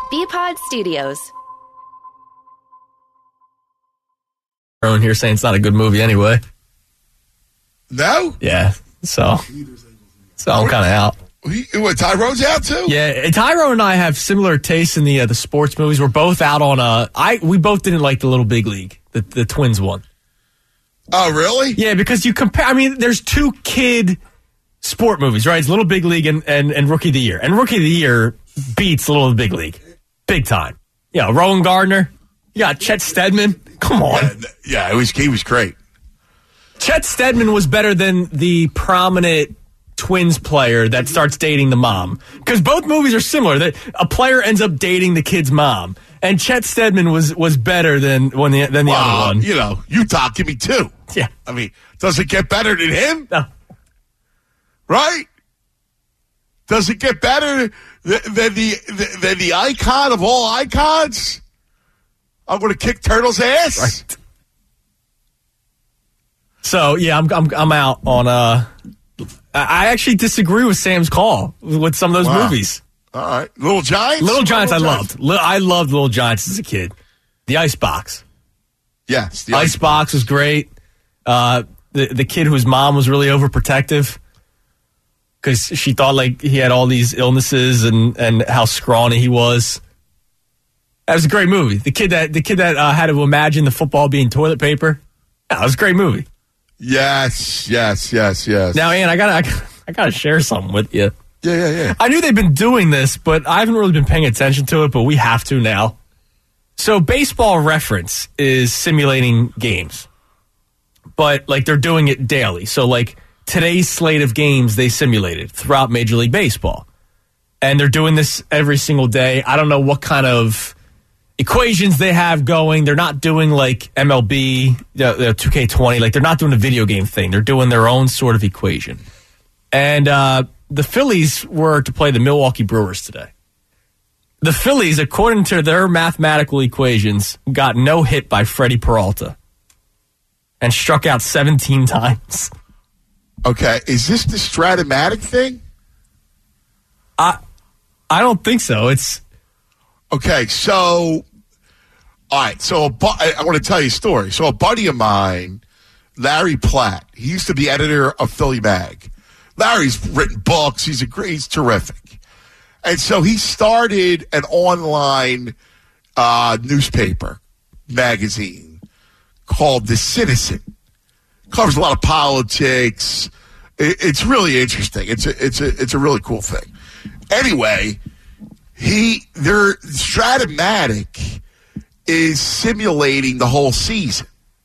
BPod Studios. Everyone here saying it's not a good movie anyway. No? Yeah, so I'm kind of out. What, Tyrone's out too? Yeah, Tyrone and I have similar tastes in the sports movies. We're both out on we both didn't like the Little Big League, the Twins one. Oh, really? Yeah, because you compare. I mean, there's two kid sport movies, right? It's Little Big League and Rookie of the Year, and Rookie of the Year beats Little Big League, big time. Yeah, Rowan Gardner. You got Chet Steadman. Come on. Yeah, he was great. Chet Steadman was better than the prominent Twins player that starts dating the mom. Because both movies are similar. That a player ends up dating the kid's mom. And Chet Steadman was better than the other one. You know, Utah, give me two. Yeah. I mean, does it get better than him? No. Right? Does it get better than the icon of all icons? I'm going to kick Turtle's ass. Right. So yeah, I'm out on. I actually disagree with Sam's call with some of those movies. All right, Little Giants. Little Giants, I loved. I loved Little Giants as a kid. The Icebox. Yes, the Icebox was great. The kid whose mom was really overprotective because she thought like he had all these illnesses and how scrawny he was. That was a great movie. The kid that had to imagine the football being toilet paper. That was a great movie. Yes. Now, Ian, I gotta share something with you. Yeah. I knew they've been doing this, but I haven't really been paying attention to it, but we have to now. So Baseball Reference is simulating games, but like they're doing it daily. So like today's slate of games they simulated throughout Major League Baseball. And they're doing this every single day. I don't know what kind of equations they have going. They're not doing like MLB, 2K20. Like they're not doing a video game thing. They're doing their own sort of equation. And the Phillies were to play the Milwaukee Brewers today. The Phillies, according to their mathematical equations, got no hit by Freddie Peralta and struck out 17 times. Okay, is this the Stratomatic thing? I don't think so. It's okay. So, all right. So I want to tell you a story. So a buddy of mine, Larry Platt, he used to be editor of Philly Mag. Larry's written books. He's terrific. And so he started an online newspaper magazine called The Citizen. Covers a lot of politics. It's really interesting. It's a really cool thing. Anyway, their Stratomatic is simulating the whole season.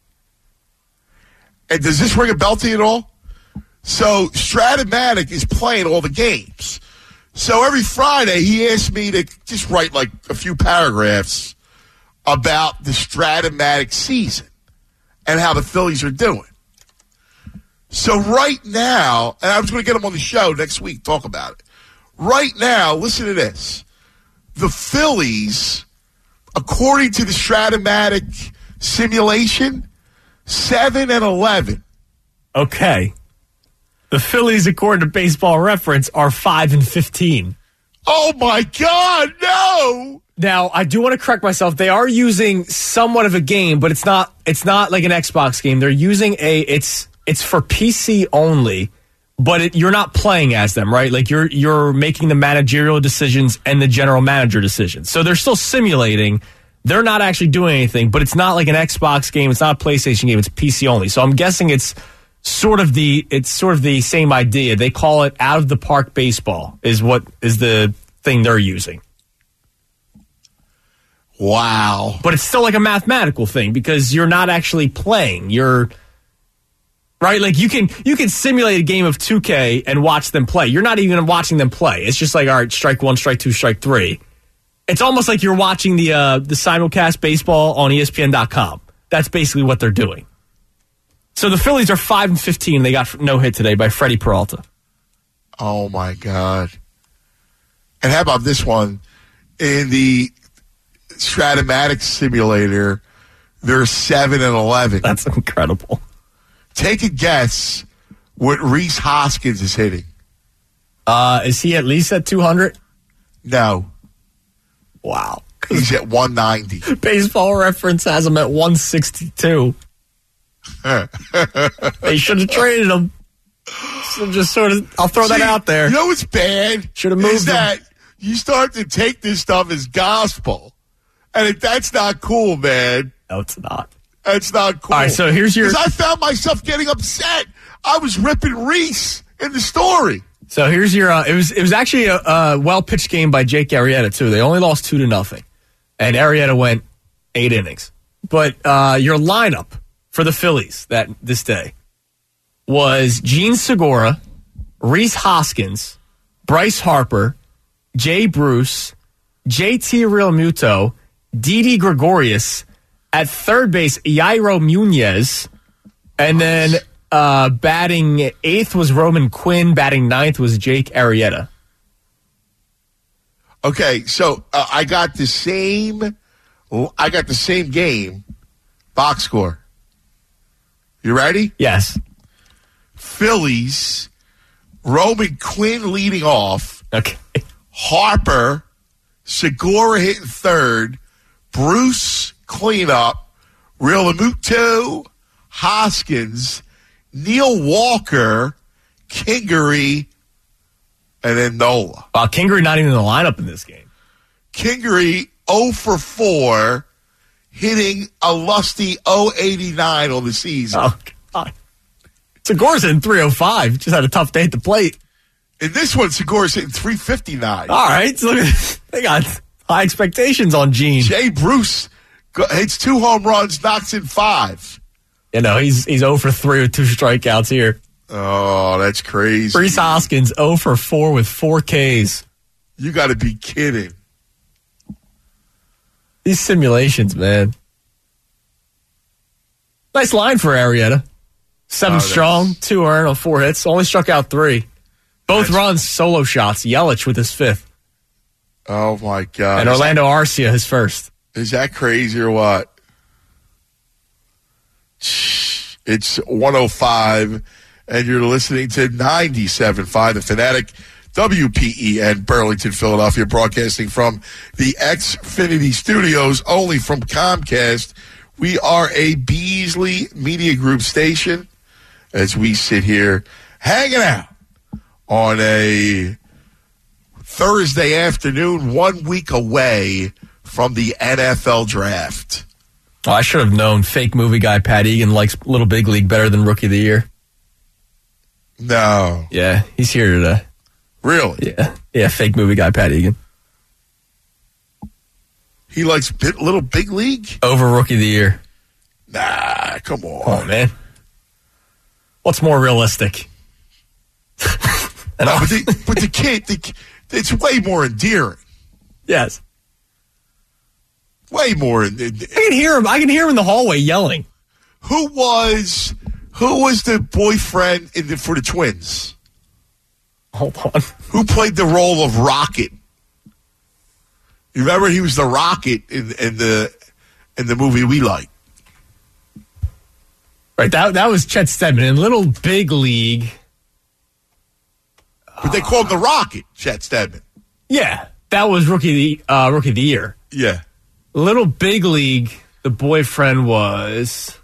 And does this ring a bell to you at all? So Stratomatic is playing all the games. So every Friday he asked me to just write like a few paragraphs about the Stratomatic season and how the Phillies are doing. So right now, and I was going to get him on the show next week, talk about it. Right now, listen to this. The Phillies, according to the Stratomatic simulation, 7-11. Okay. The Phillies, according to Baseball Reference, are 5-15. Oh my God, no! Now, I do want to correct myself. They are using somewhat of a game, but it's not like an Xbox game. They're using it's for PC only, but you're not playing as them, right? Like you're making the managerial decisions and the general manager decisions. So they're still simulating. They're not actually doing anything, but it's not like an Xbox game. It's not a PlayStation game. It's PC only. So I'm guessing it's sort of the same idea. They call it out of the park baseball is the thing they're using. Wow. But it's still like a mathematical thing because you're not actually playing. You're right. Like you can simulate a game of 2K and watch them play. You're not even watching them play. It's just like, all right, strike one, strike two, strike three. It's almost like you're watching the simulcast baseball on ESPN.com. That's basically what they're doing. So the Phillies are 5-15. They got no hit today by Freddie Peralta. Oh my God. And how about this one? In the Stratomatic simulator, they're 7-11. That's incredible. Take a guess what Rhys Hoskins is hitting. Is he at least at 200? No. Wow. He's at 190. Baseball Reference has him at 162. They should have traded him. So just sort of, I'll throw that out there. You know what's bad? Should have moved is that him. You start to take this stuff as gospel. And that's not cool, man. No, it's not. That's not cool. All right, so here's your... Because I found myself getting upset. I was ripping Reese in the story. So here's your... it was actually a well-pitched game by Jake Arrieta, too. They only lost 2-0. And Arrieta went 8 innings. But your lineup for the Phillies this day was Gene Segura, Rhys Hoskins, Bryce Harper, Jay Bruce, JT Realmuto, Didi Gregorius, at third base, Yairo Munoz, and then batting 8th was Roman Quinn, batting 9th was Jake Arrieta. Okay, so I got the same game box score. You ready? Yes. Phillies, Roman Quinn leading off. Okay. Harper, Segura hitting third, Bruce cleanup, Realmuto, Hoskins, Neil Walker, Kingery, and then Nola. Wow, Kingery not even in the lineup in this game. Kingery 0 for 4, hitting a lusty 0.89 on the season. Oh, God. Segura's in 305. Just had a tough day at the plate. In this one, Segura's hitting 359. All right. So they got high expectations on Gene. Jay Bruce hits 2 home runs, knocks in 5. You know, he's 0 for 3 with 2 strikeouts here. Oh, that's crazy. Rhys Hoskins 0 for 4 with 4 Ks. You got to be kidding. These simulations, man. Nice line for Arrieta. 7 strong, 2 earned on 4 hits. Only struck out 3. Both runs, solo shots. Yelich with his 5th. Oh, my God. And Orlando Arcia, his first. Is that crazy or what? It's 105, and you're listening to 97.5, The Fanatic, WPEN, Burlington, Philadelphia, broadcasting from the Xfinity Studios, only from Comcast. We are a Beasley Media Group station as we sit here hanging out on a Thursday afternoon, 1 week away from the NFL draft. Oh, I should have known fake movie guy Pat Egan likes Little Big League better than Rookie of the Year. No. Yeah, he's here today. Really? Yeah, fake movie guy Pat Egan. He likes Little Big League? Over Rookie of the Year. Nah, come on. Oh, man. What's more realistic? No, but the kid, it's way more endearing. Yes. Way more. I can hear him. I can hear him in the hallway yelling. Who was the boyfriend for the Twins? Hold on. Who played the role of Rocket? You remember he was the Rocket in the movie we like. Right. That was Chet Steadman in Little Big League. But they called him the Rocket, Chet Steadman. Yeah, that was Rookie of the Year. Yeah. Little Big League, the boyfriend was...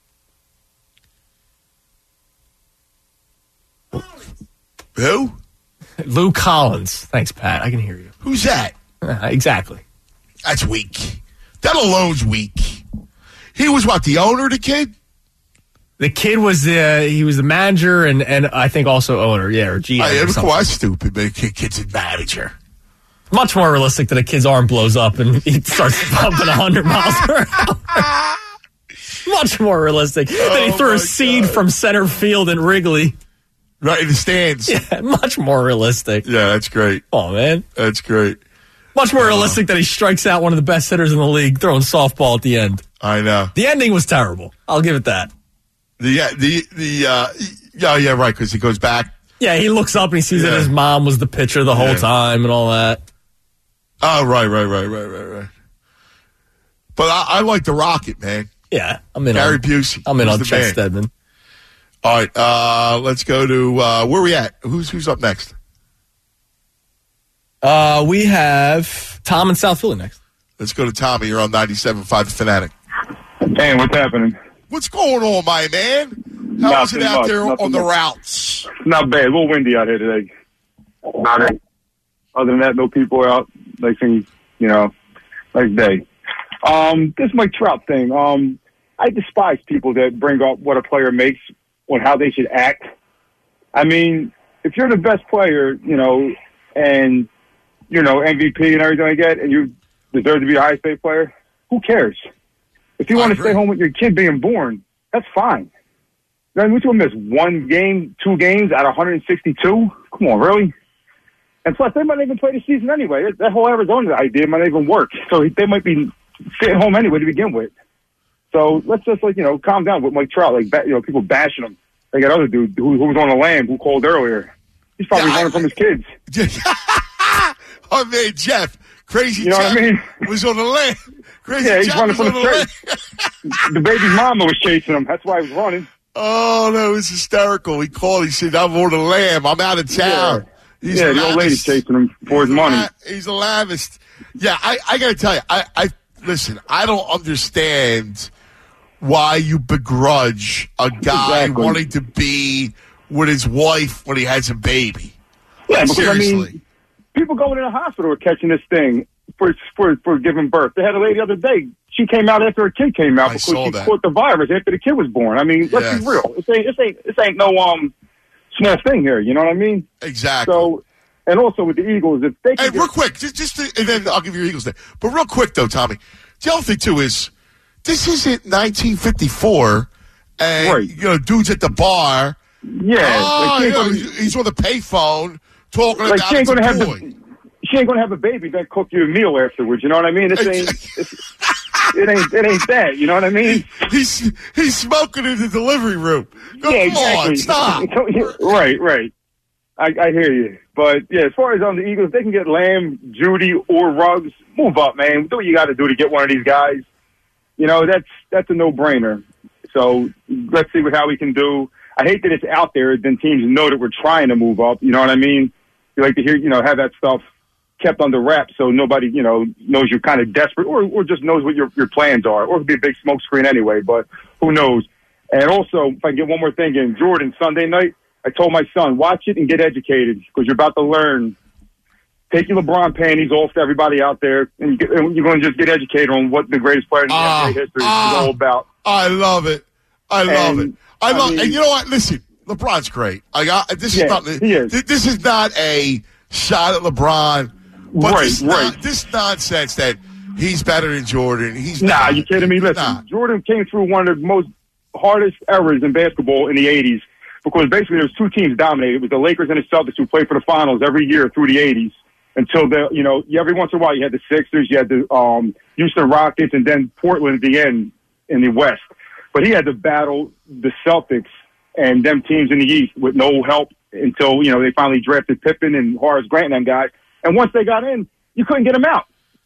Who? Lou Collins. Thanks, Pat. I can hear you. Who's that? Exactly. That's weak. That alone's weak. He was what, the owner, the kid? The kid was the manager and I think also owner, yeah, or GM. Of course, that's stupid, but kid's a manager. Much more realistic that a kid's arm blows up and he starts pumping 100 miles per hour. Much more realistic than he threw a seed from center field in Wrigley. Right in the stands. Yeah, much more realistic. Yeah, that's great. Oh, man. That's great. Much more realistic that he strikes out one of the best hitters in the league throwing softball at the end. I know. The ending was terrible. I'll give it that. Yeah, right, because he goes back. Yeah, he looks up and he sees that his mom was the pitcher the whole time and all that. Oh, right. But I like the Rocket, man. Yeah, I'm in Gary on Busey. I'm in on Chet man. Steadman. All right, let's go to where are we at? Who's up next? We have Tom in South Philly next. Let's go to Tommy. You're on 97.5 The Fanatic. Hey, what's happening? What's going on, my man? How's it out there on the routes? Not bad. A little windy out here today. Other than that, no people out. Nice thing, nice day. This Mike Trout thing. I despise people that bring up what a player makes on how they should act. I mean, if you're the best player, and MVP and everything like that, and you deserve to be the highest paid player, who cares? If you want to stay home with your kid being born, that's fine. Then we should miss 1 game, 2 games out of 162. Come on, really? And plus, they might not even play the season anyway. That whole Arizona idea might not even work. So they might be sitting home anyway to begin with. So let's just calm down with Mike Trout. People bashing him. They got other dude who was on the lam who called earlier. He's probably running from his kids. Oh man, Jeff, crazy. You know Jeff what I mean? Was on the land. Crazy. Yeah, he's Jeff running from was the on the land. The baby's mama was chasing him. That's why he was running. Oh, that was hysterical. He called. He said, "I'm on the lam. I'm out of town." Yeah, the old lady chasing him for his money. He's a lavist. Yeah, I got to tell you, I listen. I don't understand why you begrudge a guy wanting to be with his wife when he has a baby. Yeah, because seriously. People going to the hospital are catching this thing for giving birth. They had a lady the other day. She came out after her kid came out because she caught the virus after the kid was born. I mean, let's be real. This ain't no small thing here. You know what I mean? Exactly. So, and also with the Eagles, if they can real quick, and then I'll give you your Eagles there. But real quick though, Tommy, the other thing too is this isn't 1954, and dudes at the bar. Yeah, he's on the payphone talking about she ain't going to have a baby then cook you a meal afterwards. You know what I mean? It ain't that. You know what I mean? He's smoking in the delivery room. Come on, stop. Right. I hear you. But, yeah, as far as on the Eagles, they can get Lamb, Judy, or Ruggs. Move up, man. Do what you got to do to get one of these guys. That's a no-brainer. So let's see how we can do. I hate that it's out there. Then teams know that we're trying to move up. You know what I mean? You like to hear, have that stuff kept under wraps so nobody, knows you're kind of desperate or just knows what your plans are. Or it could be a big smoke screen anyway, but who knows? And also, if I can get one more thing in, Jordan, Sunday night, I told my son, watch it and get educated because you're about to learn. Take your LeBron panties off to everybody out there, and you're going to just get educated on what the greatest player in the NBA history is all about. I love it. And you know what? Listen, LeBron's great. This is not a shot at LeBron. But this nonsense that he's better than Jordan. He's not. You kidding me? Listen, Jordan came through one of the most hardest eras in basketball in the 80s because basically there was 2 teams dominated. It was the Lakers and the Celtics who played for the finals every year through the 80s until every once in a while you had the Sixers, you had the Houston Rockets, and then Portland at the end in the West. But he had to battle the Celtics and them teams in the East with no help until, they finally drafted Pippen and Horace Grant and them guys. And once they got in, you couldn't get them out.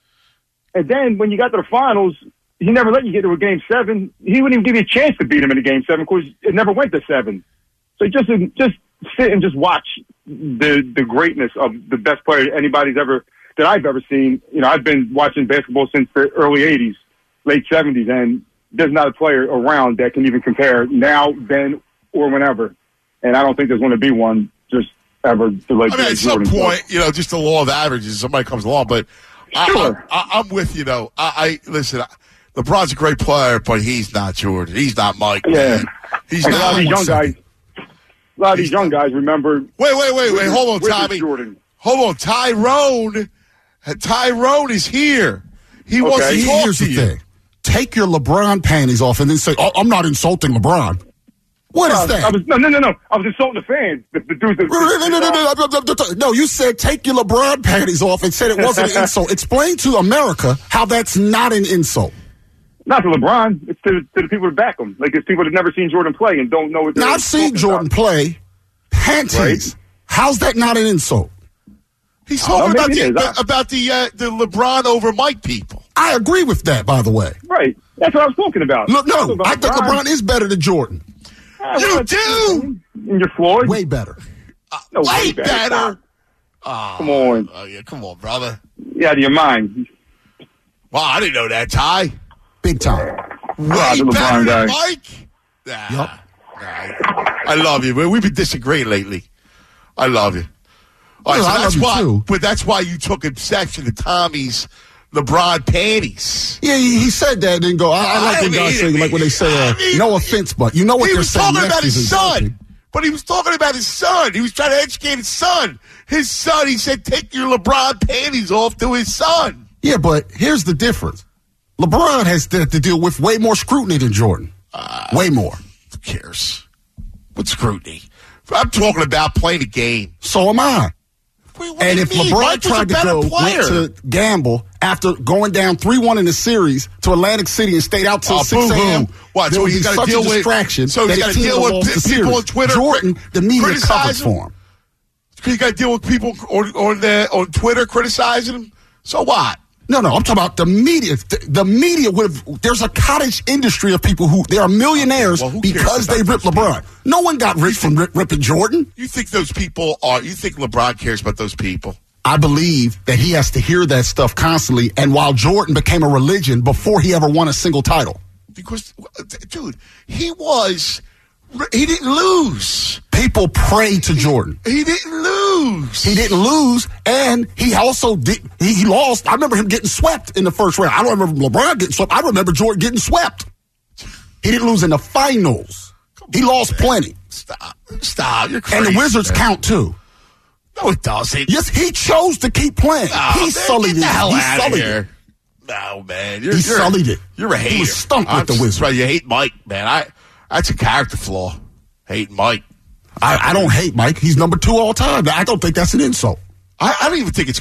And then when you got to the finals, he never let you get to a Game 7. He wouldn't even give you a chance to beat him in a Game 7 because it never went to 7. So just sit and just watch the greatness of the best player that I've ever seen. I've been watching basketball since the early 80s, late 70s, and there's not a player around that can even compare now, then, or whenever. And I don't think there's going to be one just ever. At some point, just the law of averages, somebody comes along. But sure. I'm with you, though. Listen, LeBron's a great player, but he's not Jordan. He's not Mike. Yeah. He's not. A lot of these young guys remember. Wait. Hold on, Tommy. Jordan. Hold on. Tyrone is here. He wants to talk Here's to the you. thing. Take your LeBron panties off and then say, I'm not insulting LeBron. What is that? No. I was insulting the fans. The dudes. No, you said take your LeBron panties off and said it wasn't an insult. Explain to America how that's not an insult. Not to LeBron. It's to the people that back him. Like, it's people that have never seen Jordan play and don't know what they're Now, I've seen Jordan play. Panties. Right? How's that not an insult? He's talking about the LeBron over Mike people. I agree with that, by the way. Right. That's what I was talking about. Look, no, I think LeBron is better than Jordan. You do? And you're Floyd? Way better. Way better. Come on. Oh, yeah, come on, brother. You out of your mind. Wow, I didn't know that, Ty. Big time. Way the LeBron better than guy. Mike. Nah. I love you, man. We've been disagreeing lately. I love you. All right, Well, so I that's love you why. too. But that's why you took exception to Tommy's LeBron panties. Yeah, he said that and then go, I like when guys say, like when they say, no offense, but you know what He they're was saying. talking about next his is son. insulting. But he was talking about his son. He was trying to educate his son. His son, he said, take your LeBron panties off to his son. Yeah, but here's the difference. LeBron has to deal with way more scrutiny than Jordan. Way more. Who cares? What scrutiny? I'm talking about playing a game. So am I. What And do if you mean? LeBron Mike was a tried to better go, player. went to gamble after going down 3-1 in the series to Atlantic City and stayed out till 6 a.m., What? there So would he's be got such to deal a with distraction So that he's got his to team deal lost with the people series. on Twitter. Jordan, the media covered criticize him. for him. You got to deal with people on Twitter criticizing him. So what? No, I'm talking about the media. The media would have. There's a cottage industry of people who they are millionaires Well, who cares because they about ripped those LeBron. No one got rich from ripping Jordan. You think those people are? You think LeBron cares about those people? I believe that he has to hear that stuff constantly. And while Jordan became a religion before he ever won a single title, Because, dude, he didn't lose. people pray to Jordan. He didn't lose. He didn't lose, and he also did. He lost. I remember him getting swept in the first round. I don't remember LeBron getting swept. I remember Jordan getting swept. He didn't lose in the finals. He lost plenty. Stop. You're crazy. And the Wizards man. count too. No, it doesn't. Yes, he chose to keep playing. Oh, He man, sullied get it. the hell He out of sullied here. it. No, man. He sullied it. You're a hater. He was stumped with the Wizards. Right, you hate Mike, man. That's a character flaw. Hating Mike. I don't hate Mike. He's number 2 all time. I don't think that's an insult. I don't even think it's.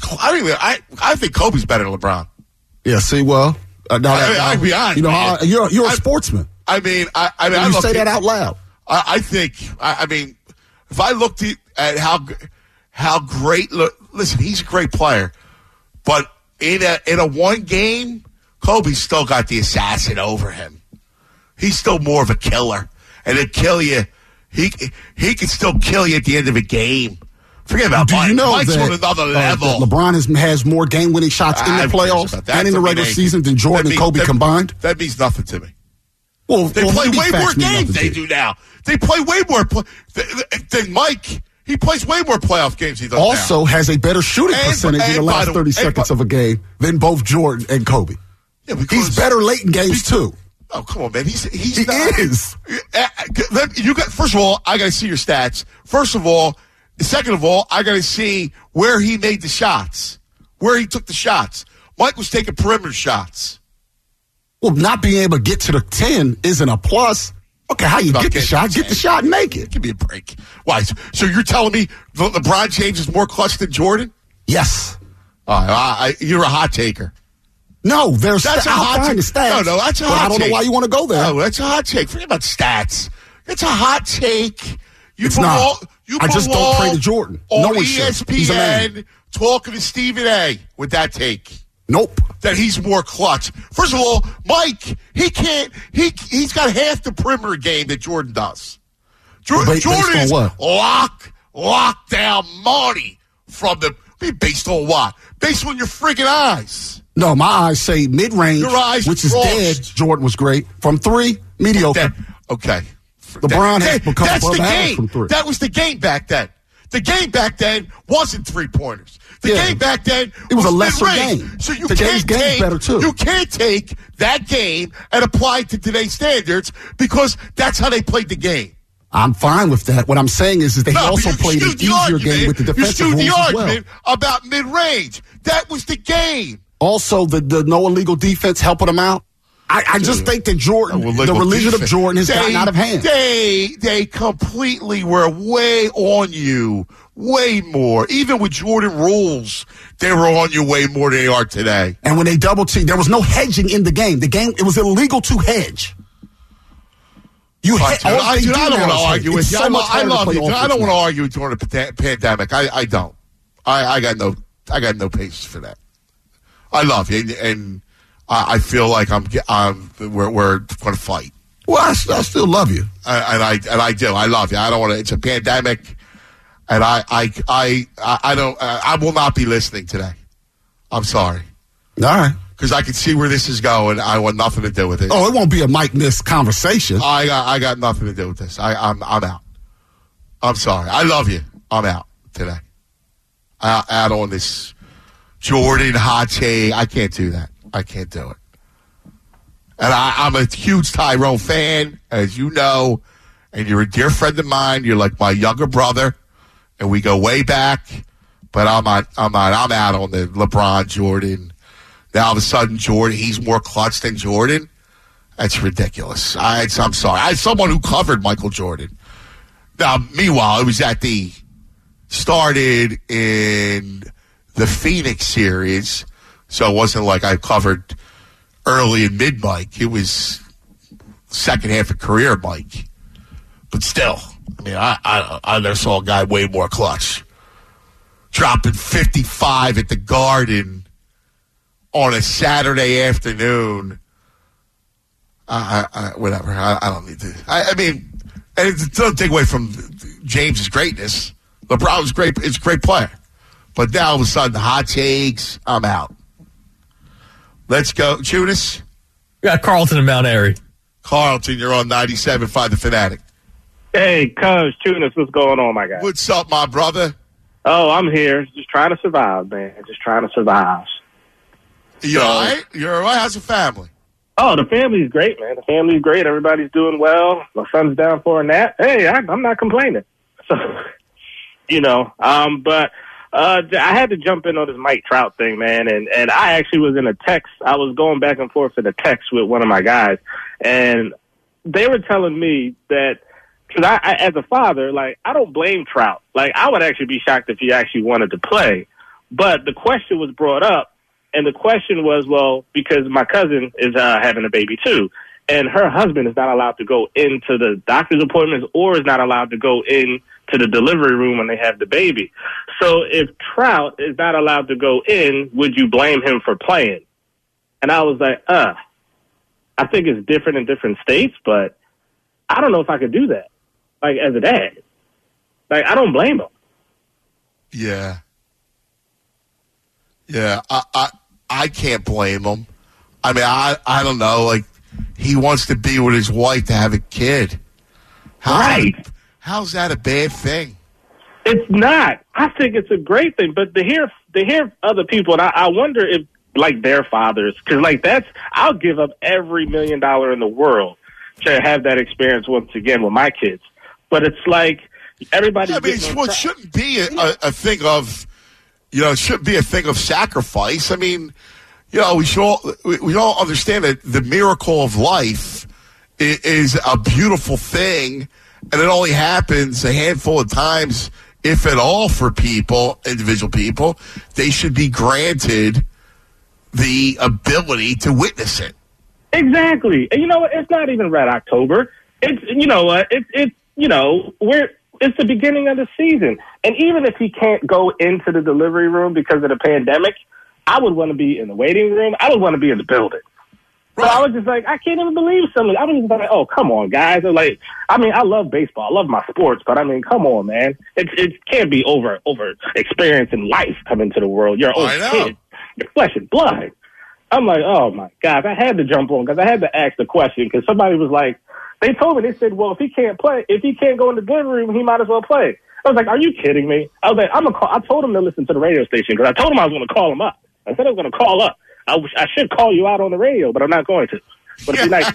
I think Kobe's better than LeBron. Yeah. See, well, I'll be honest, you know, man. you're a sportsman. I mean, I You love say that people- out loud. I think. I mean, if I looked at how great. Listen, he's a great player, but in a one game, Kobe's still got the assassin over him. He's still more of a killer, and he'll kill you. He can still kill you at the end of a game. Forget about Do Mike. you know Mike's that, on another level. that LeBron has more game-winning shots in the playoffs and in the regular season than Jordan and Kobe combined? That means nothing to me. Well, They play maybe way facts more mean games nothing they to you. do now. They play way more than Mike. He plays way more playoff games he does now. Also has a better shooting percentage in the last 30 seconds of a game than both Jordan and Kobe. Yeah, because He's better late in games, too. Oh, come on, man. He is. First of all, I got to see your stats. Second of all, I got to see where he made the shots, where he took the shots. Mike was taking perimeter shots. Well, not being able to get to the 10 isn't a plus. Okay, how you get the shot? Get the shot and make it. Give me a break. Why? So you're telling me LeBron James is more clutch than Jordan? Yes. You're a hot taker. No, there's That's a hot I'll find take. the stats. No, that's a but hot I don't know take. why you want to go there. No, that's a hot take. Forget about stats. It's a hot take. It's not. I just don't pray to Jordan. On No one should. He's a man. ESPN talking to Stephen A. with that take. Nope. That he's more clutch. First of all, Mike, he's got half the perimeter game that Jordan does. Based Jordan on is what? lock down money from the based on what? Based on your freaking eyes. No, my eyes say mid-range, Your eyes which is frost. dead. Jordan was great. From 3, mediocre. Okay. LeBron has become That's above the average game. from 3. That was the game back then. The game back then wasn't 3-pointers. The Yeah. game back then It was a lesser mid-range. game. So you Today's can't game's take better, too. You can't take that game and apply it to today's standards because that's how they played the game. I'm fine with that. What I'm saying is that he No, also but you played an skewed the easier argument. game with the defensive You skewed rules the as well. argument about mid-range. That was the game. Also, the no illegal defense helping him out. I just think that Jordan, the religion of Jordan has gotten out of hand. They completely were way on you, way more. Even with Jordan rules, they were on you way more than they are today. And when they double team, there was no hedging in the game. It was illegal to hedge. I don't want to argue with you. I love you. I don't want to argue during the pandemic. I don't. I got no patience for that. I love you, and I feel like we're going to fight. Well, I still love you, and I do. I love you. I don't want to. It's a pandemic, and I don't. I will not be listening today. I'm sorry. All right. Because I can see where this is going. I want nothing to do with it. Oh, it won't be a Mike Miss conversation. I got nothing to do with this. I'm out. I'm sorry. I love you. I'm out today. Out on this Jordan hot take. I can't do that. I can't do it. And I'm a huge Tyrone fan, as you know, and you're a dear friend of mine. You're like my younger brother, and we go way back. But I'm out on the LeBron Jordan. Now all of a sudden, Jordan, he's more clutch than Jordan. That's ridiculous. I'm sorry. I had someone who covered Michael Jordan. Now, meanwhile, it was started in the Phoenix series, so it wasn't like I covered early and mid Mike. It was second half of career Mike. But still, I mean, I never saw a guy way more clutch. Dropping 55 at the Garden on a Saturday afternoon. Whatever. I don't need to. I mean, and it doesn't take away from James' greatness. LeBron's great. It's a great player. But now all of a sudden, hot takes, I'm out. Let's go. Judas? We got Carlton and Mount Airy. Carlton, you're on 97.5 The Fanatic. Hey, Coach Tunis, what's going on, my guy? What's up, my brother? Oh, I'm here. Just trying to survive, man. Just trying to survive. You all right? You're all right? How's the family? Oh, the family's great, man. The family's great. Everybody's doing well. My son's down for a nap. Hey, I'm not complaining. So, but I had to jump in on this Mike Trout thing, man. And I actually was in a text. I was going back and forth in a text with one of my guys. And they were telling me that, because I, as a father, like, I don't blame Trout. Like, I would actually be shocked if he actually wanted to play. But the question was brought up. And the question was, well, because my cousin is having a baby too, and her husband is not allowed to go into the doctor's appointments or is not allowed to go into the delivery room when they have the baby. So if Trout is not allowed to go in, would you blame him for playing? And I was like, I think it's different in different states, but I don't know if I could do that. Like, as a dad. Like, I don't blame him. Yeah. Yeah, I can't blame him. I mean, I don't know. Like, he wants to be with his wife to have a kid. How's that a bad thing? It's not. I think it's a great thing. But to hear other people, and I wonder if, like, their fathers, because, like, I'll give up every $1 million in the world to have that experience once again with my kids. But it's like everybody. Yeah, I mean, it shouldn't be a thing of. It shouldn't be a thing of sacrifice. I mean, we all understand that the miracle of life is a beautiful thing, and it only happens a handful of times, if at all, for individual people. They should be granted the ability to witness it. Exactly. And you know what? It's not even Red October. It's, you know what? It's the beginning of the season. And even if he can't go into the delivery room because of the pandemic, I would want to be in the waiting room. I would want to be in the building. Right. So I was just like, I can't even believe something. I was just like, oh, come on, guys. Like, I mean, I love baseball. I love my sports. But, I mean, come on, man. It can't be over experiencing life coming to the world. You're an old kid. You're flesh and blood. I'm like, oh, my God. I had to jump on because I had to ask the question because somebody was like, they told me, they said, well, if he can't go in the delivery room, he might as well play. I was like, are you kidding me? I was like, I told him to listen to the radio station because I told him I was going to call him up. I said I was going to call up. I should call you out on the radio, but I'm not going to. But it'd be nice to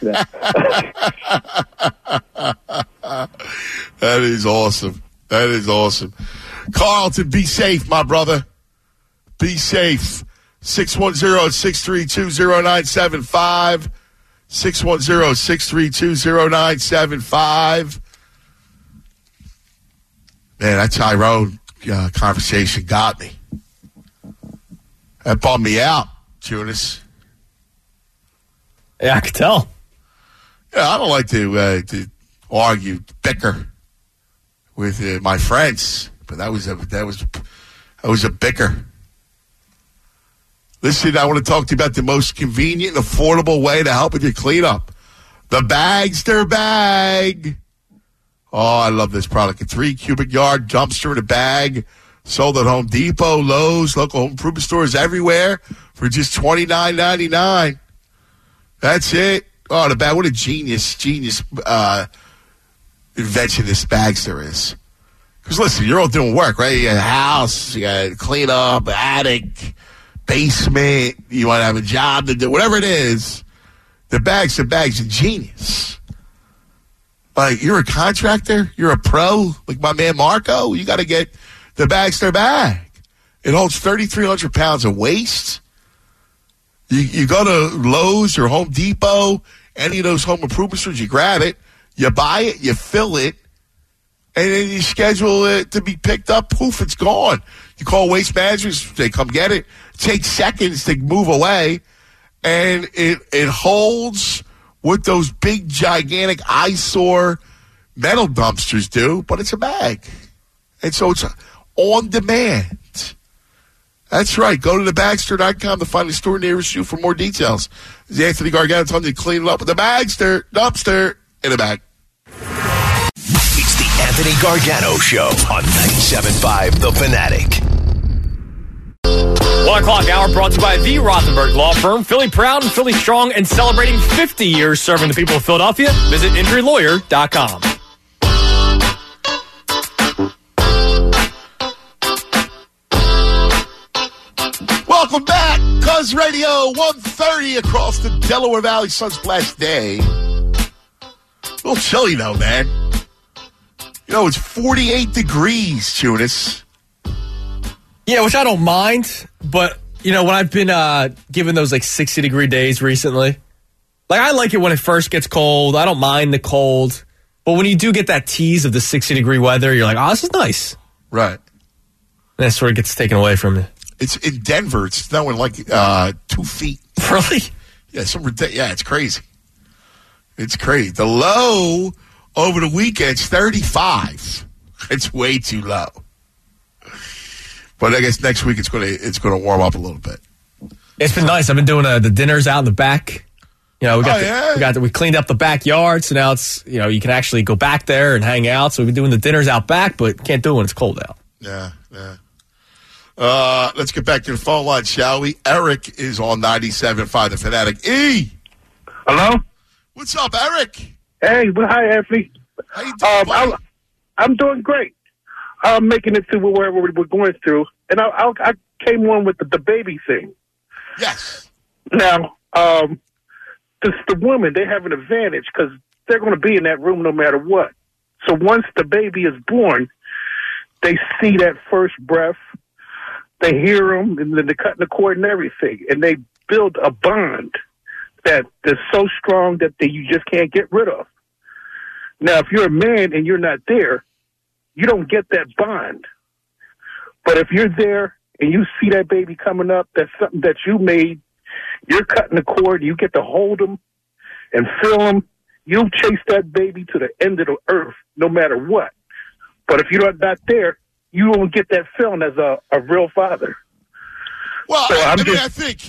that. That is awesome. That is awesome. Carlton, be safe, my brother. Be safe. 610-632-0975. 610-632-0975. Man, that Tyrone conversation got me. That bummed me out, Tunis. Yeah, I could tell. Yeah, I don't like to argue, bicker with my friends, but that was a bicker. Listen, I want to talk to you about the most convenient and affordable way to help with your cleanup. The Bagster Bag. Oh, I love this product. A 3 cubic yard dumpster in a bag Sold at Home Depot, Lowe's, local home improvement stores everywhere for just $29.99. That's it. Oh, the bag. What a genius invention this Bagster is. Because listen, you're all doing work, right? You got a house, you got to clean up, attic, basement, you want to have a job to do, whatever it is. The bag's a genius. Like, you're a contractor, you're a pro, like my man Marco, you got to get the Bagster bag. It holds 3,300 pounds of waste. You go to Lowe's or Home Depot, any of those home improvement stores, you grab it, you buy it, you fill it, and then you schedule it to be picked up. Poof, it's gone. You call Waste Managers, they come get it. It takes seconds to move away, and it holds what those big, gigantic eyesore metal dumpsters do, but it's a bag. And so it's on demand. That's right. Go to thebagster.com to find the store nearest you for more details. This is Anthony Gargano telling you to clean it up with the Bagster dumpster in a bag. It's the Anthony Gargano Show on 97.5 The Fanatic. 1 o'clock hour brought to you by the Rothenberg Law Firm. Philly proud and Philly strong and celebrating 50 years serving the people of Philadelphia. Visit injurylawyer.com. Welcome back, Cuz Radio 130 across the Delaware Valley Sunsplash Day. A little chilly though, man. You know, it's 48 degrees, Tunis. Yeah, which I don't mind, but, you know, when I've been given those, 60-degree days recently, I like it when it first gets cold. I don't mind the cold. But when you do get that tease of the 60-degree weather, you're like, oh, this is nice. Right. And that sort of gets taken away from you. It's in Denver. It's snowing 2 feet. Really? Yeah, it's crazy. It's crazy. The low over the weekend's 35. It's way too low. But I guess next week it's gonna warm up a little bit. It's been nice. I've been doing the dinners out in the back. You know, we cleaned up the backyard, so now it's, you know, you can actually go back there and hang out. So we've been doing the dinners out back, but can't do it when it's cold out. Yeah. Let's get back to the phone line, shall we? Eric is on 97.5 The Fanatic. E! Hello? What's up, Eric? Hey, hi, Anthony. How you doing, I'm doing great. I'm making it through wherever we're going through. And I came on with the baby thing. Yes. Now, the women, they have an advantage because they're going to be in that room no matter what. So once the baby is born, they see that first breath, they hear them, and then they're cutting the cord and everything. And they build a bond that is so strong that you just can't get rid of. Now, if you're a man and you're not there, you don't get that bond. But if you're there and you see that baby coming up, that's something that you made, you're cutting the cord, you get to hold them and feel them, you'll chase that baby to the end of the earth, no matter what. But if you're not there, you won't get that feeling as a real father. Well, so I think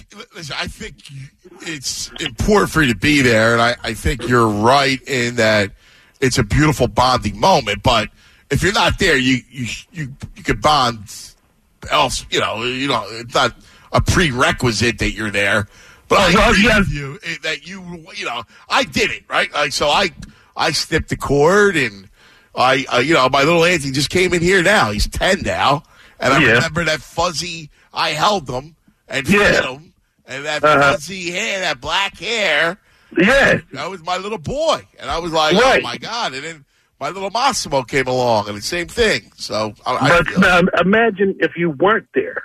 it's important for you to be there, and I think you're right in that it's a beautiful bonding moment. But if you're not there, you could bond else. You know, it's not a prerequisite that you're there. But I agree with you that you I did it right. So I snipped the cord, and I my little Anthony just came in here now. He's 10 now, and I remember that fuzzy. I held him and fed him, and that fuzzy hair, that black hair. Yeah, that was my little boy, and I was like, oh my God! And then my little Massimo came along, and the same thing. So, imagine if you weren't there.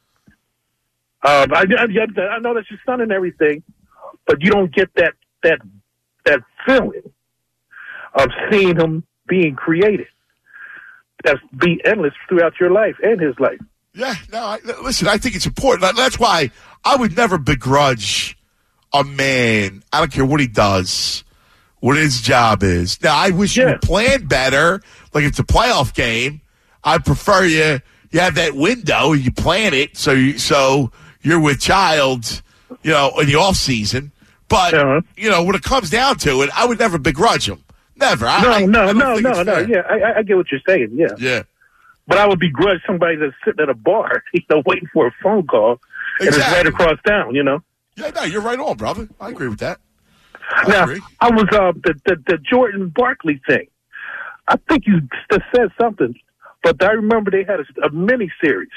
I know that's your son and everything, but you don't get that feeling of seeing him being created. That's be endless throughout your life and his life. Yeah, no. Listen, I think it's important. That's why I would never begrudge a man. I don't care what he does, what his job is. Now, I wish you would plan better. Like if it's a playoff game, I prefer you have that window. You plan it so you're with child, in the off season. But when it comes down to it, I would never begrudge him. Never. No. Yeah, I get what you're saying. Yeah. Yeah. But I would begrudge somebody that's sitting at a bar, waiting for a phone call, and it's right across town, Yeah, no, you're right on, brother. I agree with that. I was the Jordan Barkley thing. I think you said something, but I remember they had a mini series.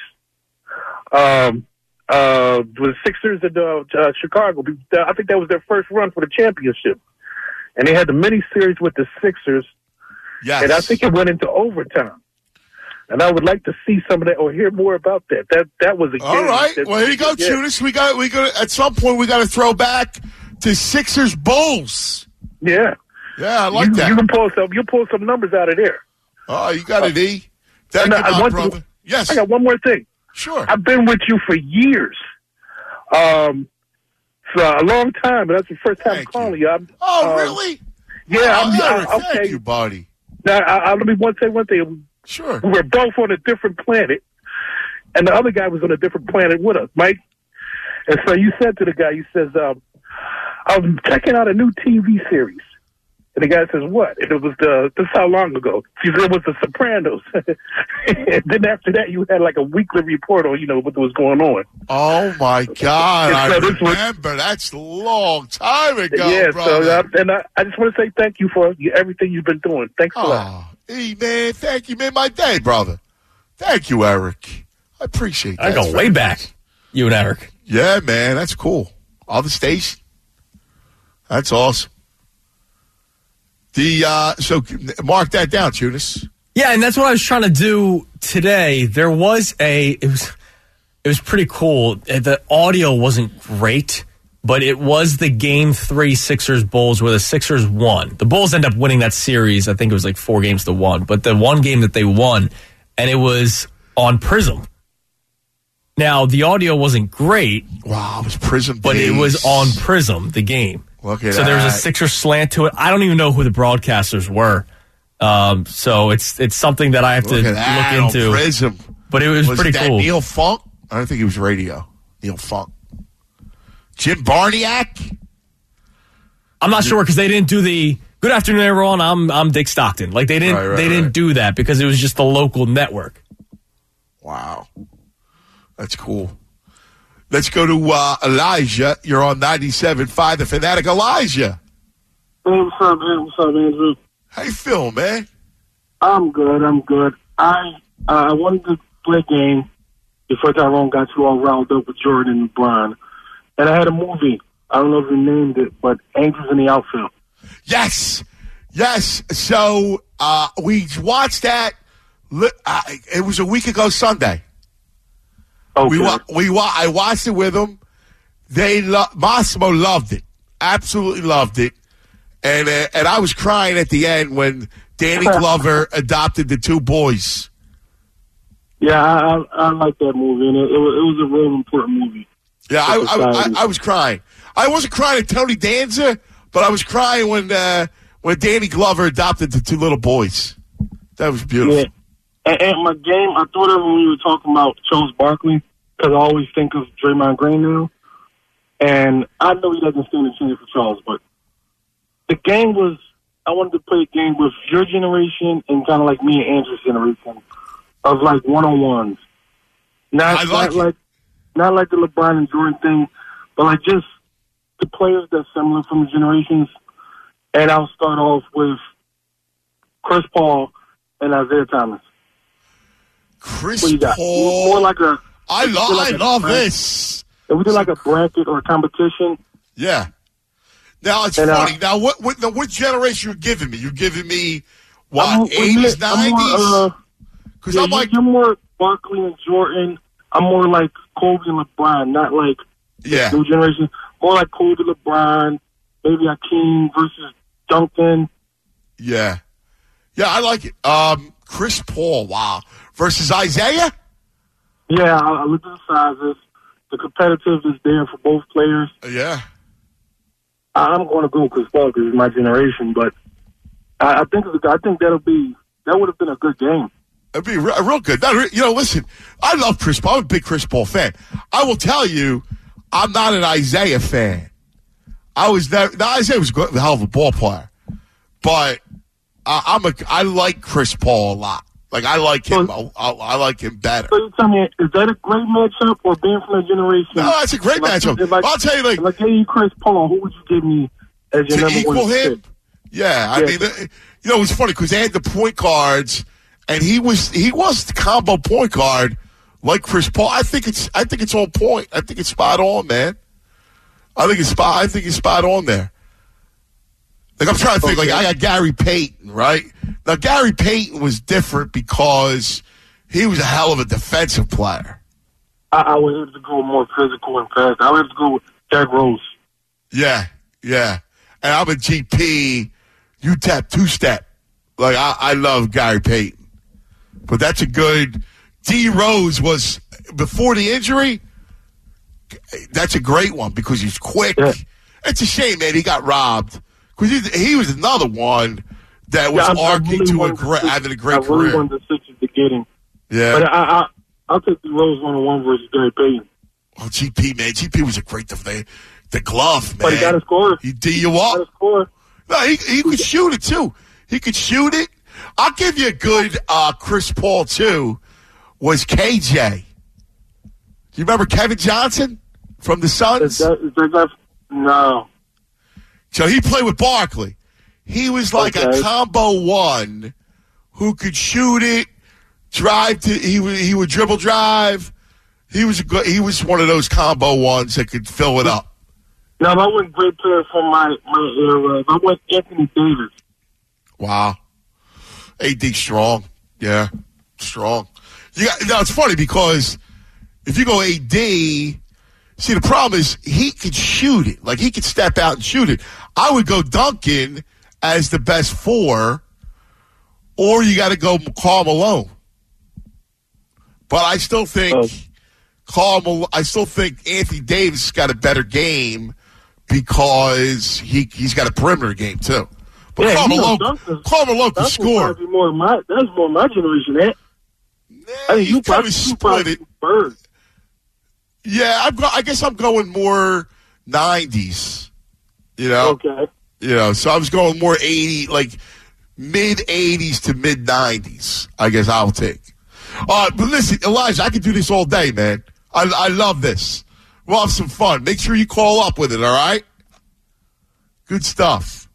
The Sixers and Chicago. I think that was their first run for the championship, and they had the mini series with the Sixers. Yes, and I think it went into overtime. And I would like to see some of that or hear more about that. That was a game. All right. Well, here you go, Tunis. We got at some point we got to throw back to Sixers Bulls. Yeah. Yeah, I like that. You can pull some numbers out of there. Oh, you got it, E. Thank you, brother. Yes. I got one more thing. Sure. I've been with you for years. For a long time, and that's the first time calling you. Really? Yeah. Okay. Thank you, buddy. Now, let me say one thing. Sure. We were both on a different planet, and the other guy was on a different planet with us, Mike. And so you said to the guy, you says, I'm checking out a new TV series. And the guy says, what? And it was this how long ago? She said it was The Sopranos. And then after that, you had like a weekly report on, what was going on. Oh, my God. I remember. That's a long time ago, yeah, brother. So, I just want to say thank you for everything you've been doing. Thanks a lot. Hey, man, thank you. Made my day, brother. Thank you, Eric. I appreciate that. I go way back, you and Eric. Yeah, man, that's cool. Other station. That's awesome. So mark that down, Tunis. Yeah, and that's what I was trying to do today. There was it was pretty cool. The audio wasn't great, but it was the Game 3 Sixers Bulls where the Sixers won. The Bulls end up winning that series. I think it was like 4-1. But the one game that they won, and it was on Prism. Now, the audio wasn't great. Wow, it was Prism but days. It was on Prism, the game. Look at so that. there was a Sixers slant to it. I don't even know who the broadcasters were. So it's something that I have to look into. On Prism. But it was pretty that cool. Neil Funk? I don't think he was radio. Neil Funk. Jim Barniak? I'm not sure because they didn't do the good afternoon, everyone. I'm Dick Stockton. Like they didn't do that because it was just the local network. Wow, that's cool. Let's go to Elijah. You're on 97.5, the Fanatic. Elijah. Hey, what's up, man? What's up, Andrew? How you feeling, man? I'm good. I wanted to play a game before Tyrone got you all riled up with Jordan and LeBron. And I had a movie. I don't know if you named it, but Angels in the Outfield. Yes. So we watched that. It was a week ago Sunday. Okay. I watched it with them. Massimo loved it. Absolutely loved it. And I was crying at the end when Danny Glover adopted the two boys. Yeah, I like that movie, and it was a real important movie. Yeah, I was crying. I wasn't crying at Tony Danza, but I was crying when Danny Glover adopted the two little boys. That was beautiful. Yeah. And my game, I thought of when we were talking about Charles Barkley, because I always think of Draymond Green now. And I know he doesn't stand a chance for Charles, but the game was, I wanted to play a game with your generation and kind of like me and Andrew's generation of like one-on-ones. Not like the LeBron and Jordan thing, but like just the players that's similar from the generations. And I'll start off with Chris Paul and Isaiah Thomas. Chris what you got? Paul. More like a. I love this. If we did like a bracket or a competition. Yeah. Now it's funny. Now what generation you're giving me? You're giving me what? 80s, 90s? Because I'm like you're more Barkley and Jordan. I'm more like Kobe and LeBron, not like new generation. More like Kobe, LeBron, maybe Hakeem versus Duncan. Yeah, I like it. Chris Paul, wow, versus Isaiah. Yeah, I look at the sizes. The competitiveness is there for both players. Yeah. I'm going to go Chris Paul because it's my generation, but I think that would have been a good game. It'd be real good. Listen, I love Chris Paul. I'm a big Chris Paul fan. I will tell you, I'm not an Isaiah fan. Isaiah was a hell of a ball player, but I like Chris Paul a lot. Like, I like him. I like him better. So you tell me, is that a great matchup or being from that generation? No, that's a great matchup. I'll tell you, like, if I gave you Chris Paul, who would you give me as your number equal one him? pick? Yeah, I mean, you know, it was funny because they had the point guards, and he was the combo point guard like Chris Paul. I think it's on point. I think it's spot on, man. I think it's spot on there. Like, I'm trying to think. Like, I got Gary Payton, right? Now, Gary Payton was different because he was a hell of a defensive player. I would have to go more physical and fast. I would have to go with Derrick Rose. Yeah. And I'm a GP, UTEP, two-step. Like, I love Gary Payton. But that's a good... D. Rose was, before the injury, that's a great one because he's quick. Yeah. It's a shame, man, he got robbed. Because he was another one that was arguing having a great career. I really wanted the Sixers to get him. Yeah. But I'll take the Rose 1-on-1 versus Gary Payton. Oh, GP, man. GP was a great defender. The glove, man. But he got to score. He D you up. He got to score. No, he could shoot it, too. He could shoot it. I'll give you a good Chris Paul, too, was KJ. Do you remember Kevin Johnson from the Suns? No. So he played with Barkley. He was like a combo one who could shoot it, drive to. He would dribble drive. He was one of those combo ones that could fill it up. No, I went great player from my era. I went Anthony Davis. Wow, AD strong. Yeah, strong. It's funny because if you go AD. See, the problem is he could shoot it. Like, he could step out and shoot it. I would go Duncan as the best four, or you got to go Karl Malone. But I still think Anthony Davis has got a better game because he's got a perimeter game, too. But yeah, Karl Malone can score. That's more my generation, man. I mean, you probably split it. Bird. Yeah, I guess I'm going more 90s, you know? Okay. You know, so I was going more 80, like mid-80s to mid-90s, I guess I'll take. But listen, Elijah, I could do this all day, man. I love this. We'll have some fun. Make sure you call up with it, all right? Good stuff.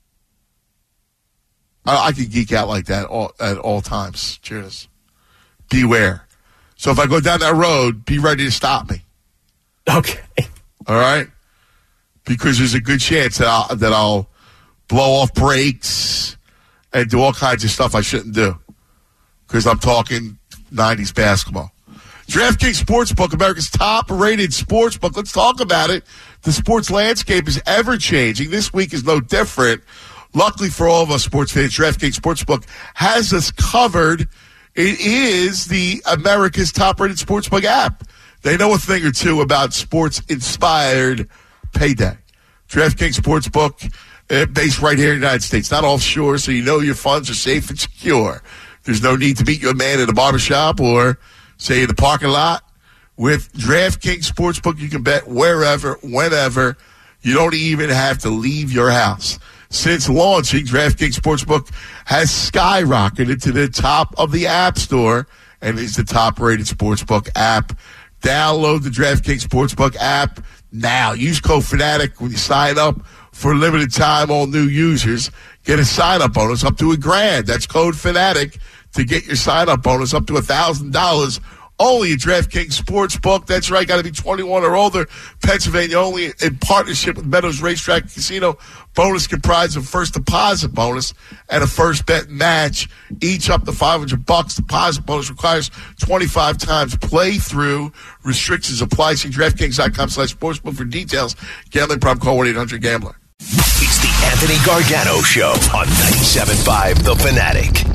I can geek out like that at all times. Cheers. Beware. So if I go down that road, be ready to stop me. Okay. All right? Because there's a good chance that I'll blow off brakes and do all kinds of stuff I shouldn't do. Because I'm talking 90s basketball. DraftKings Sportsbook, America's top-rated sportsbook. Let's talk about it. The sports landscape is ever-changing. This week is no different. Luckily for all of us sports fans, DraftKings Sportsbook has us covered. It is the America's top-rated sportsbook app. They know a thing or two about sports-inspired payday. DraftKings Sportsbook, based right here in the United States, not offshore, so you know your funds are safe and secure. There's no need to meet your man at a barbershop or, say, in the parking lot. With DraftKings Sportsbook, you can bet wherever, whenever. You don't even have to leave your house. Since launching, DraftKings Sportsbook has skyrocketed to the top of the App Store and is the top-rated sportsbook app. Download the DraftKings Sportsbook app now. Use code FANATIC when you sign up for a limited time. All new users get a sign-up bonus up to $1,000. That's code FANATIC to get your sign-up bonus up to $1,000. Only at DraftKings Sportsbook. That's right. Got to be 21 or older. Pennsylvania only in partnership with Meadows Racetrack Casino. Bonus comprised of first deposit bonus and a first bet match. Each up to $500. Deposit bonus requires 25 times playthrough. Restrictions apply. See DraftKings.com/sportsbook for details. Gambling problem, call 1-800-GAMBLER. It's the Anthony Gargano Show on 97.5 The Fanatic.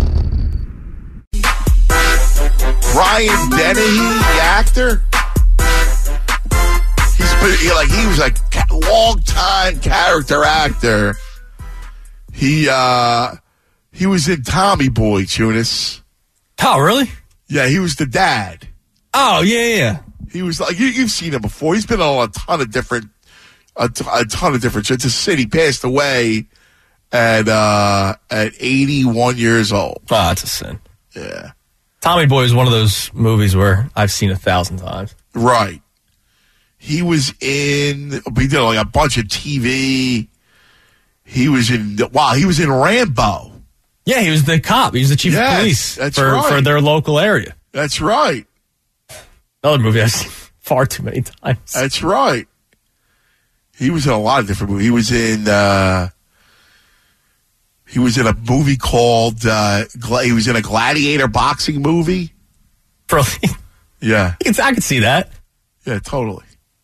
Brian Dennehy, the actor, he was a long-time character actor. He was in Tommy Boy, Tunis. Oh, really? Yeah, he was the dad. Oh, yeah. He was like you've seen him before. He's been on a ton of different shows. His city passed away at 81 years old. Oh, that's a sin. Yeah. Tommy Boy is one of those movies where I've seen 1,000 times. Right. He was in, he did like a bunch of TV. He was in Rambo. Yeah, he was the cop. He was the chief of police for their local area. That's right. Another movie I've seen far too many times. That's right. He was in a lot of different movies. He was in a movie called, he was in a gladiator boxing movie. Really? Yeah. I could see that. Yeah, totally.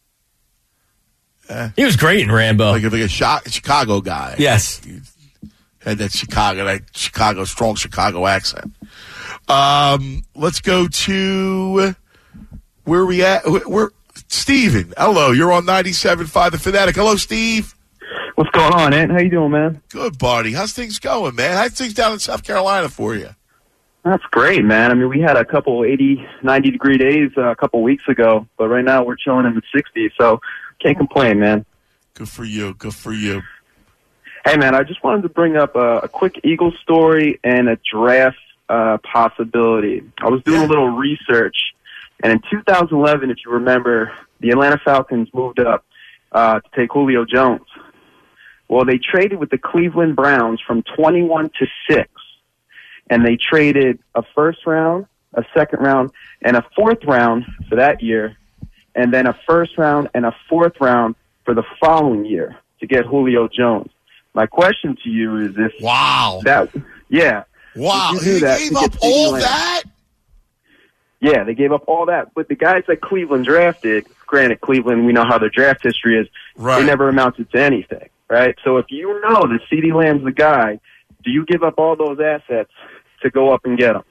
He was great in Rambo. Like a Chicago guy. Yes. He had that strong Chicago accent. Let's go to where are we at? We're Steven. Hello, you're on 97.5 The Fanatic. Hello, Steve. What's going on, Ant? How you doing, man? Good, buddy. How's things going, man? How's things down in South Carolina for you? That's great, man. I mean, we had a couple 80, 90-degree days a couple weeks ago, but right now we're chilling in the 60s, so can't complain, man. Good for you. Good for you. Hey, man, I just wanted to bring up a quick Eagles story and a draft possibility. I was doing a little research, and in 2011, if you remember, the Atlanta Falcons moved up to take Julio Jones. Well, they traded with the Cleveland Browns from 21 to 6, and they traded a first round, a second round, and a fourth round for that year, and then a first round and a fourth round for the following year to get Julio Jones. My question to you is if wow. Wow. They gave up all that? Yeah, they gave up all that. But the guys that Cleveland drafted, granted, Cleveland, we know how their draft history is, right. They never amounted to anything, right? So if you know that CeeDee Lamb's the guy, do you give up all those assets to go up and get him?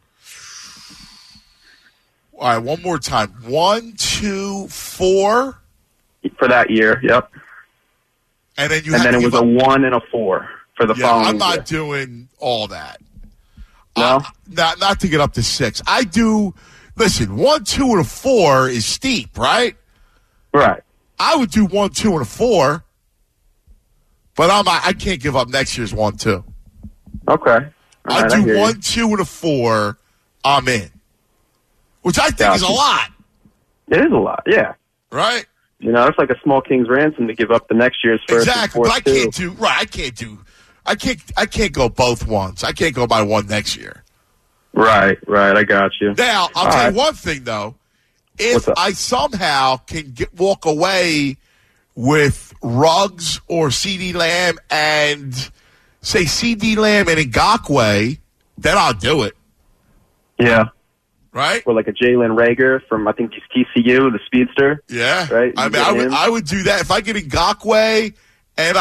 All right, one more time. 1, 2, 4? For that year, yep. And then it was a 1 and a 4 for the following year. I'm not doing all that. No? Not to get up to 6. I do. Listen, 1, 2, and a 4 is steep, right? Right. I would do 1, 2, and a 4, but I can't give up next year's 1, 2. Okay. I do 1, 2, and a 4. I'm in, which I think is a lot. It is a lot, yeah. Right. You know, it's like a small king's ransom to give up the next year's first. Exactly, but I can't go both ones. I can't go by one next year. Right. I got you. Now, I'll tell you one thing, though. If I somehow can walk away with Ruggs or CeeDee Lamb and, say, CeeDee Lamb and Ngakoue, then I'll do it. Yeah. Right? Or like a Jalen Reagor from, I think, TCU, the speedster. Yeah. Right? I mean, I would do that. If I get Ngakoue and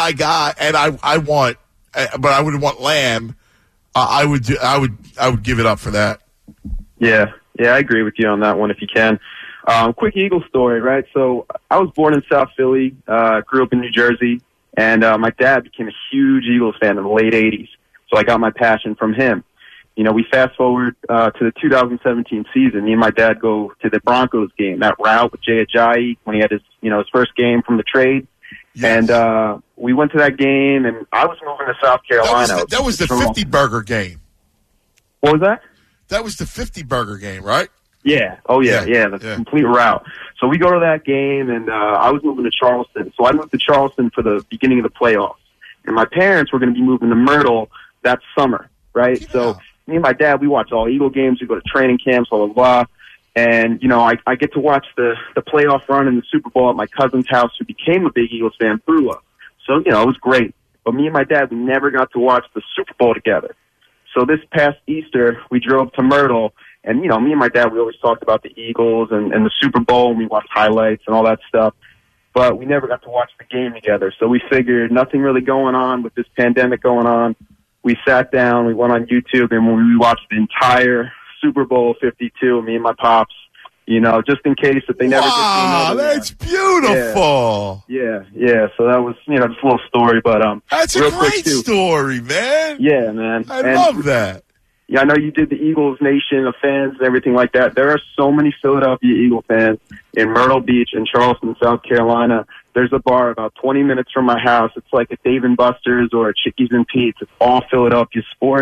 I want, but I wouldn't want Lamb, I would give it up for that. Yeah, I agree with you on that one if you can. Quick Eagle story, right? So I was born in South Philly, grew up in New Jersey, and my dad became a huge Eagles fan in the late 80s. So I got my passion from him. You know, we fast forward to the 2017 season. Me and my dad go to the Broncos game, that route with Jay Ajayi when he had his first game from the trade. Yes. And we went to that game, and I was moving to South Carolina. That was the 50 burger game. What was that? That was the 50 burger game, right? Yeah. Oh, yeah. The complete route. So we go to that game, and I was moving to Charleston. So I moved to Charleston for the beginning of the playoffs. And my parents were going to be moving to Myrtle that summer, right? Yeah. So me and my dad, we watch all Eagle games. We go to training camps, blah, blah, blah. And, I get to watch the playoff run in the Super Bowl at my cousin's house, who became a big Eagles fan through us. So, it was great. But me and my dad, we never got to watch the Super Bowl together. So this past Easter, we drove to Myrtle. And, me and my dad, we always talked about the Eagles and the Super Bowl, and we watched highlights and all that stuff. But we never got to watch the game together. So we figured nothing really going on with this pandemic going on. We sat down, we went on YouTube, and we watched the entire Super Bowl 52, me and my pops, just in case if they never get to another. Wow, that's beautiful. Yeah. So that was, just a little story, but that's a great story, man. Yeah, man. I love that. Yeah, I know you did the Eagles Nation of fans and everything like that. There are so many Philadelphia Eagle fans in Myrtle Beach and Charleston, South Carolina. There's a bar about 20 minutes from my house. It's like a Dave & Buster's or a Chickies and Pete's. It's all Philadelphia sports.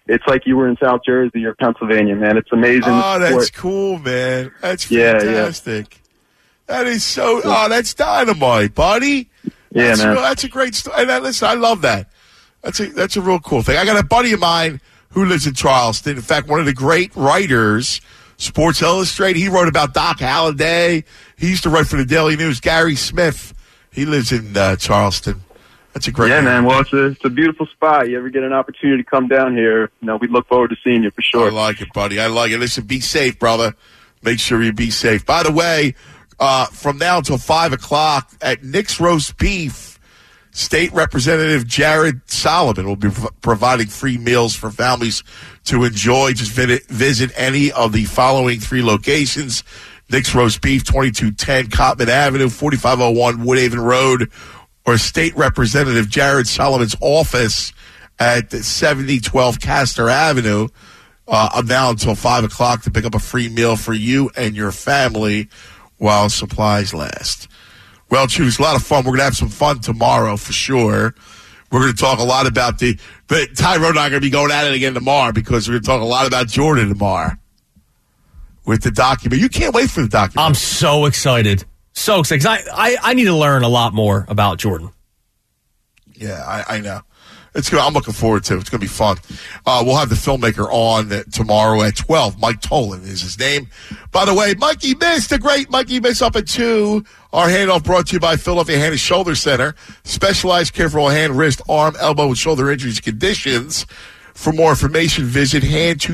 it's like you were in South Jersey or Pennsylvania, man. It's amazing. Oh, that's cool, man. That's fantastic. That is so. Oh, that's dynamite, buddy. Yeah, man. That's a great story. And listen, I love that. That's a real cool thing. I got a buddy of mine who lives in Charleston. In fact, one of the great writers, Sports Illustrated. He wrote about Doc Halladay. He used to write for the Daily News. Gary Smith. He lives in Charleston. That's a great name. Man. Well, it's a beautiful spot. You ever get an opportunity to come down here, we look forward to seeing you for sure. I like it, buddy. I like it. Listen, be safe, brother. Make sure you be safe. By the way, from now until 5 o'clock at Nick's Roast Beef, State Representative Jared Solomon will be providing free meals for families to enjoy. Just visit any of the following 3 locations: Nick's Roast Beef, 2210 Cotman Avenue, 4501 Woodhaven Road, or State Representative Jared Solomon's office at 7012 Castor Avenue. Now until 5 o'clock to pick up a free meal for you and your family while supplies last. Well, Chew, a lot of fun. We're going to have some fun tomorrow for sure. We're going to talk a lot about but Tyrone and I are going to be going at it again tomorrow because we're going to talk a lot about Jordan tomorrow with the document. You can't wait for the document. I'm so excited. So excited. 'Cause I need to learn a lot more about Jordan. Yeah, I know. It's good. I'm looking forward to it. It's going to be fun. We'll have the filmmaker on tomorrow at 12. Mike Tolan is his name. By the way, Mikey Miss, the great Mikey Miss up at 2. Our handoff brought to you by Philadelphia Hand and Shoulder Center. Specialized care for all hand, wrist, arm, elbow, and shoulder injuries and conditions. For more information, visit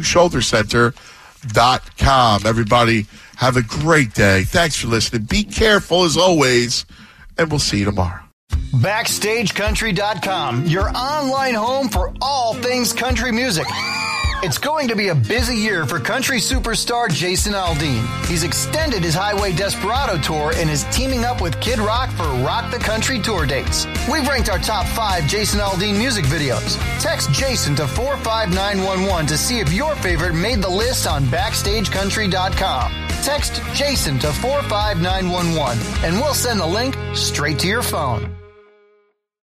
hand2shouldercenter.com. Everybody, have a great day. Thanks for listening. Be careful as always, and we'll see you tomorrow. BackstageCountry.com, your online home for all things country music. It's going to be a busy year for country superstar Jason Aldean. He's extended his Highway Desperado tour and is teaming up with Kid Rock for Rock the Country tour dates. We've ranked our top 5 Jason Aldean music videos. Text Jason to 45911 to see if your favorite made the list on BackstageCountry.com. Text Jason to 45911 and we'll send the link straight to your phone.